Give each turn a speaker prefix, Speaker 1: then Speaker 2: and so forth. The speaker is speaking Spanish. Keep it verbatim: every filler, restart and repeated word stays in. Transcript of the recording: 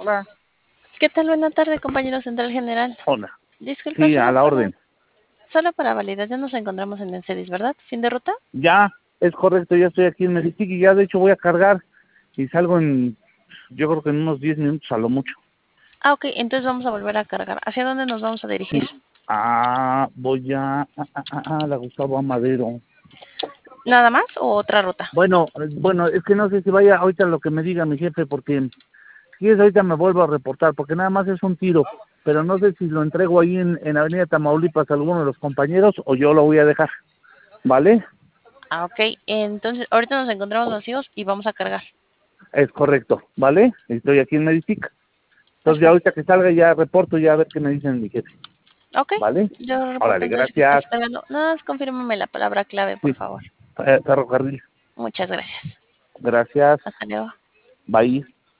Speaker 1: Hola.
Speaker 2: ¿Qué tal? Buena tarde, compañero Central General.
Speaker 1: Hola.
Speaker 2: Disculpa,
Speaker 1: Sí, a
Speaker 2: solo
Speaker 1: la
Speaker 2: para,
Speaker 1: orden.
Speaker 2: solo para validar, ya nos encontramos en el CEDIS, ¿verdad? ¿Fin de ruta?
Speaker 1: Ya, es correcto, ya estoy aquí en Medicic y ya de hecho voy a cargar y salgo en, yo creo que en unos diez minutos a lo mucho.
Speaker 2: Ah, ok, entonces vamos a volver a cargar. ¿Hacia dónde nos vamos a dirigir?
Speaker 1: Sí. Ah, voy a, a, a, a- a la Gustavo Amadero.
Speaker 2: ¿Nada más o otra ruta?
Speaker 1: Bueno, eh, bueno, es que no sé si vaya ahorita lo que me diga mi jefe, porque si quieres ahorita me vuelvo a reportar, porque nada más es un tiro, pero no sé si lo entrego ahí en, en Avenida Tamaulipas a alguno de los compañeros o yo lo voy a dejar, ¿vale?
Speaker 2: Ah, ok, entonces ahorita nos encontramos vacíos y vamos a cargar.
Speaker 1: Es correcto, ¿vale? Estoy aquí en Medicic. Entonces ya
Speaker 2: Perfecto.
Speaker 1: ahorita que salga ya reporto ya a ver qué me dicen mi jefe.
Speaker 2: Ok,
Speaker 1: ¿Vale?
Speaker 2: yo reporto
Speaker 1: Órale,
Speaker 2: entonces que estás
Speaker 1: gracias.
Speaker 2: cargando. Nada más confírmame la palabra clave, por
Speaker 1: Sí,
Speaker 2: favor.
Speaker 1: eh, ferrocarril.
Speaker 2: Muchas gracias.
Speaker 1: Gracias.
Speaker 2: Hasta luego.
Speaker 1: Bye.